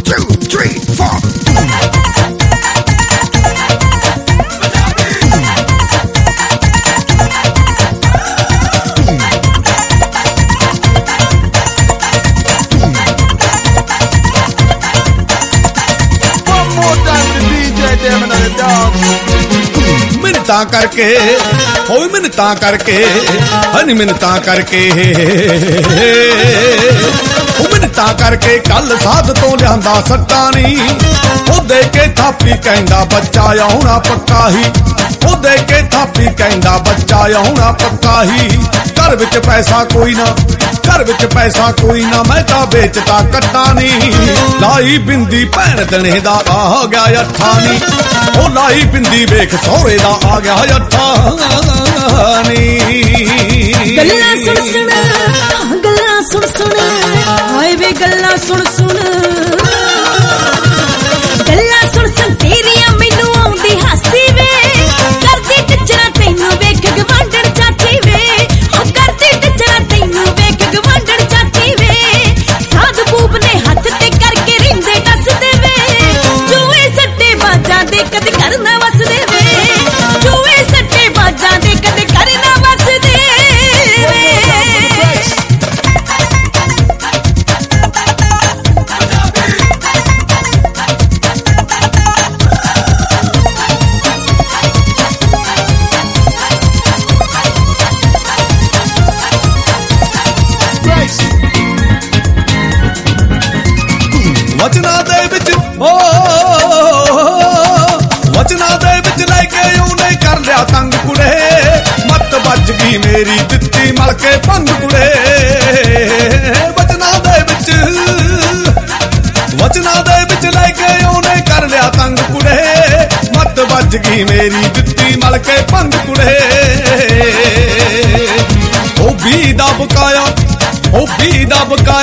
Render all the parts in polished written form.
2, 3, 4. ਮਿੰਨਤਾਂ ਕਰਕੇ ਹੋਏ ਮਿੰਨਤਾਂ ਕਰਕੇ ਹਨੀ ਮਿੰਨਤਾਂ ਕਰਕੇ ਉਹ ਮਿੰਨਤਾਂ ਕਰਕੇ ਕੱਲ ਸਾਧ ਤੋਂ ਲਿਆਂਦਾ ਸੱਟਾਂ ਨੀ ਉਹ ਦੇ ਕੇ ਥਾਪੀ ਕਹਿੰਦਾ ਬੱਚਾ ਆਉਣਾ ਪੱਕਾ ਹੀ ਉਹ ਦੇ ਕੇ ਥਾਪੀ ਕਹਿੰਦਾ ਬੱਚਾ ਆਉਣਾ ਪੱਕਾ ਹੀ ਘਰ ਵਿੱਚ ਪੈਸਾ ਕੋਈ ਨਾ ਘਰ ਵਿੱਚ ਪੈਸਾ ਕੋਈ ਨਾ ਮੈਂ ਤਾਂ ਵੇਚਦਾ ਕੱਟਾ ਨੀ ਲਾਈ ਬਿੰਦੀ ਭੈਣ ਦਣੇ ਦਾ ਆ ਗਿਆ ਅੱਠਾ ਨੀ ਉਹ ਲਾਈ ਬਿੰਦੀ ਵੇਖ ਸਹੁਰੇ ਦਾ ਆ ਗਿਆ ਅੱਠਾ ਨੀ ਗੱਲਾਂ ਸੁਣ ਸੁਣ ਗੱਲਾਂ ਸੁਣ ਸੁਣ ਹਾਏ ਵੇ ਗੱਲਾਂ ਸੁਣ ਸੁਣ ਗੱਲਾਂ ਸੁਣ ਸੁਣ ਤੇਰੀਆਂ ਮੈਨੂੰ ਆਉਂਦੀ ਹਾਸੀ ਵੇ ਕਰਦੀ ਟਿਚਰਾ ਤੈਨੂੰ ਵੇਖ ਗਵਾਂਢਣ ਚਾਚੀ ਵੇ ਉਹ ਕਰਦੀ ਟਿਚਰਾ ਤੈਨੂੰ ਵੇਖ ਗਵਾਂਢਣ ਚਾਚੀ ਵੇ ਸਾਧ ਬੂਬ ਨੇ ਹੱਥ ਤੇ ਕਰਕੇ ਰਿੰਦੇ ਦੱਸਦੇ ਵੇ ਜੂਏ ਸੱਟੇ ਬਾਜਾਂ ਦੇ ਕਦੇ ਕਰਨਾ ਵਸਦੇ ਵੇ ਜੂਏ ਸੱਟੇ ਬਾਜਾਂ ਦੇ ਕਦੇ ਕਰਨਾ ਵਸਦੇ ਵੇ ਵਚਨਾਂ ਦੇ ਵਿੱਚ ਵਚਨਾਂ ਦੇ ਵਿੱਚ ਲੈ ਕੇ ਉਹਨੇ ਕਰ ਲਿਆ ਤੰਗ ਕੁੜੇ ਮੱਤ ਵੱਜ ਗਈ ਮੇਰੀ ਦਿੱਤੀ ਮਲ ਕੇ ਭੰਗ ਕੁੜੇ ਵਚਨਾਂ ਦੇ ਵਿੱਚ ਲੈ ਕੇ ਉਹਨੇ ਕਰ ਲਿਆ ਤੰਗ ਕੁੜੇ ਮੱਤ ਵੱਜ ਗਈ ਮੇਰੀ ਦਿੱਤੀ ਮਲ ਕੇ ਭੰਗ ਕੁੜੇ ਉਹ ਵੀ ਦਾ ਬਕਾਇਆ ਉਹ ਵੀ ਦਾ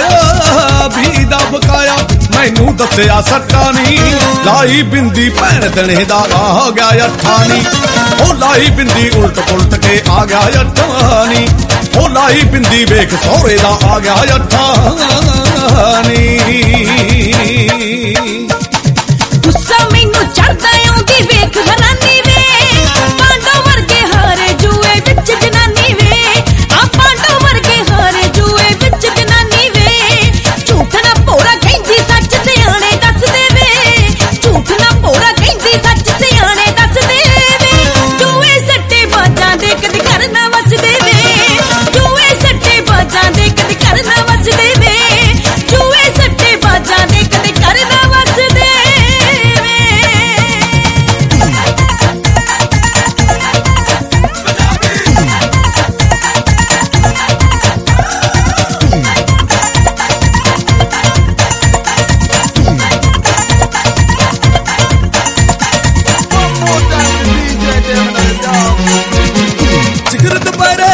ਬਕਾਇਆ ਮੈਨੂੰ ਦੱਸਿਆ ਸੱਟਾ ਨੀ ਲਾਈ ਬਿੰਦੀ ਭੈਣ ਦਣੇ ਦਾ ਆ ਗਿਆ ਅੱਠਾ ਨੀ ਉਹ ਲਾਈ ਬਿੰਦੀ ਉਲਟ ਪੁਲਟ ਕੇ ਆ ਗਿਆ ਅੱਠਾ ਨੀ ਉਹ ਲਾਈ ਬਿੰਦੀ ਵੇਖ ਸਹੁਰੇ ਦਾ ਆ ਗਿਆ ਅੱਠਾ ਨੀ ਗੁੱਸਾ ਮੈਨੂੰ ਚੜਦਾ ਆਉਂਦੀ ਵੇਖ ਹੈਰਾਨੀ ਵੇ ਪਾਂਡੋ ਵਰਗੇ ਹਾਰੇ ਜੂਏ ਵਿੱਚ ਜਨਾਨੀ ਵੇ ਆ ਪਾਂਡੋ ਵਰਗੇ ਹਾਰੇ ਜੂਏ ਵਿੱਚ ਜਨਾਨੀ ਵੇ ਝੂਠ ਨਾ ਭੋਰਾ ਕਹਿੰਦੀ ਸੱਚ ਸਿਆਣੇ ਦੱਸਦੇ ਵੇ ਝੂਠ ਨਾ ਭੋਰਾ ਕਹਿੰਦੀ ਸੱਚ ਸਿਆਣੇ ਦੱਸਦੇ ਵੇ ਜੂਏ ਸੱਟੇ ਬਾਜਾਂ ਦੇ ਕਦੇ ਘਰ ਨਾ ਵਸਦੇ ਵੇ ਜੂਏ ਸੱਟੇ ਬਾਜਾਂ ਦੇ ਕਦੇ ਘਰ ਨਾ ਵਸਦੇ ਵੇ ਜੂਏ ਸੱਟੇ ਬਾਜਾਂ ਦੇ ਕਦੇ ਘਰ ਨਾ ਵਸਦੇ ਵੇ ਸਿਗਰਟ ਪੈਰੇ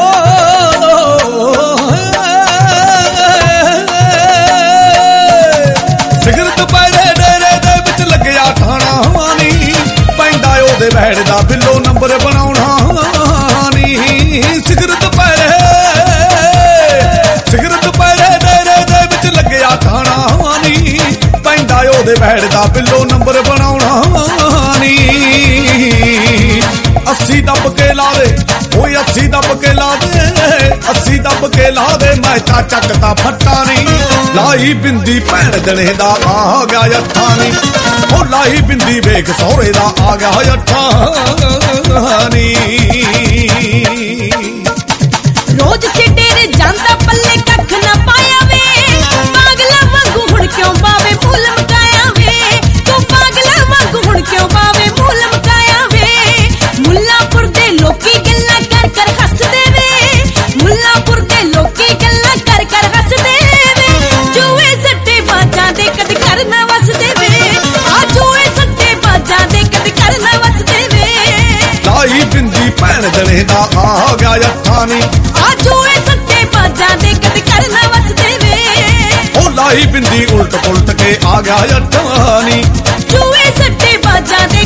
ਸਿਗਰਟ ਪੈਰੇ ਡੇਰੇ ਦੇ ਵਿੱਚ ਲੱਗਿਆ ਠਾਣਾ ਨੀ ਪੈਂਦਾ ਉਹਦੇ ਬੈੜ ਦਾ ਬਿੱਲੋ ਨੰਬਰ ਬਣਾਉਣਾ ਨੀ ਸਿਗਰਟ ਪੈਰੇ ਡੇਰੇ ਦੇ ਵਿੱਚ ਲੱਗਿਆ ਠਾਣਾ ਨੀ ਪੈਂਦਾ ਉਹਦੇ ਬੈੜ ਦਾ ਬਿੱਲੋ ਨੰਬਰ ਬਣਾਉਣਾ ਨੀ 80 ਦੱਬ ਕੇ ਲਾ ਦੇ ਓਏ 80 ਦੱਬ ਕੇ ਲਾ ਦੇ 80 ਦੱਬ ਕੇ ਲਾ ਦੇ ਮੈਂ ਤਾਂ ਚੱਕਦਾ ਫੱਟਾ ਨੀ ਲਾਈ ਬਿੰਦੀ ਭੈਣ ਦਣੇ ਦਾ ਆ ਗਿਆ ਅੱਠਾ ਨੀ ਉਹ ਲਾਈ ਬਿੰਦੀ ਵੇਖ ਸਹੁਰੇ ਦਾ ਆ ਗਿਆ ਅੱਠਾ ਨੀ ਰੋਜ਼ ਸਿੱਟੇ ਜਾਂਦਾ ਪੱਲੇ ਕੱਖ ਨਾ ਪਾਇਆ ਵੇ ਪਾਗਲਾਂ ਵਾਂਗੂ ਹੁਣ ਕਿਉਂ ਪਾਵੇ ਮੁੱਲ ਮਕਾਇਆ ਵੇ ਤੂੰ ਪਾਗਲਾਂ ਵਾਂਗੂ ਹੁਣ ਕਿਉਂ ਪਾਵੇ ਮੁੱਲ ਮਕਾਇਆ ਵੇ ਮੁੱਲਾਂਪੁਰ ਦੇ ਲੋਕੀ ਗੱਲਾਂ ਕਰ ਕਰ ਹੱਸਦੇ ਵੇ ਮੁੱਲਾਂਪੁਰ ਦੇ ਲੋਕੀ ਗੱਲਾਂ ਕਰ ਕਰ ਹੱਸਦੇ ਵੇ ਜੂਏ ਸੱਟੇ ਬਾਜਾਂ ਦੇ ਕਦੇ ਘਰ ਨਾ ਵਸਦੇ ਵੇ ਆ ਜੂਏ ਸੱਟੇ ਬਾਜਾਂ ਦੇ ਕਦੇ ਘਰ ਨਾ ਵਸਦੇ ਵੇ ਲਾਈ ਬਿੰਦੀ ਭੈਣ ਦਣੇ ਦਾ ਆ ਗਿਆ ਅੱਠਾ ਨੀ ਆ ਜੂਏ ਸੱਟੇ ਬਾਜਾਂ ਦੇ ਕਦੇ ਘਰ ਨਾ ਵਸਦੇ ਵੇ ਉਹ ਲਾਈ ਬਿੰਦੀ ਉਲਟ ਪੁਲਟ ਕੇ ਆ ਗਿਆ ਅੱਠਾ ਨੀ ਜੂਏ ਸੱਟੇ ਬਾਜਾਂ ਦੇ